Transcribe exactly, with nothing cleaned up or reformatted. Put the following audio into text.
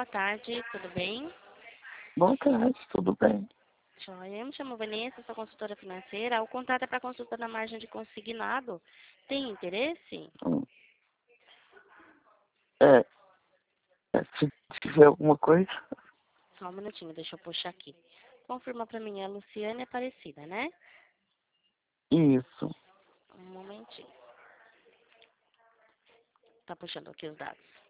boa tarde, tudo bem? Boa tarde, tudo bem? Joia, eu me chamo Vanessa, sou consultora financeira. O contrato é para consulta na margem de consignado. Tem interesse? Hum, É, é, se tiver alguma coisa, Só um minutinho, deixa eu puxar aqui. Confirma para mim, é a Luciane Aparecida, né? isso. Um momentinho. Tá puxando aqui os dados.